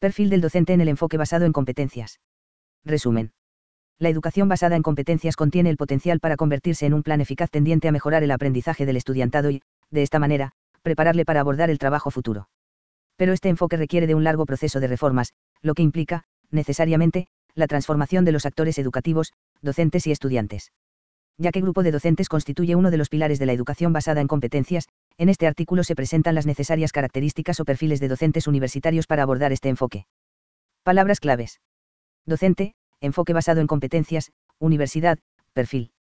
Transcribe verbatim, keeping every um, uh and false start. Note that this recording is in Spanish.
Perfil del docente en el enfoque basado en competencias. Resumen. La educación basada en competencias contiene el potencial para convertirse en un plan eficaz tendiente a mejorar el aprendizaje del estudiantado y, de esta manera, prepararle para abordar el trabajo futuro. Pero este enfoque requiere de un largo proceso de reformas, lo que implica, necesariamente, la transformación de los actores educativos, docentes y estudiantes. Ya que grupo de docentes constituye uno de los pilares de la educación basada en competencias, en este artículo se presentan las necesarias características o perfiles de docentes universitarios para abordar este enfoque. Palabras claves. Docente, enfoque basado en competencias, universidad, perfil.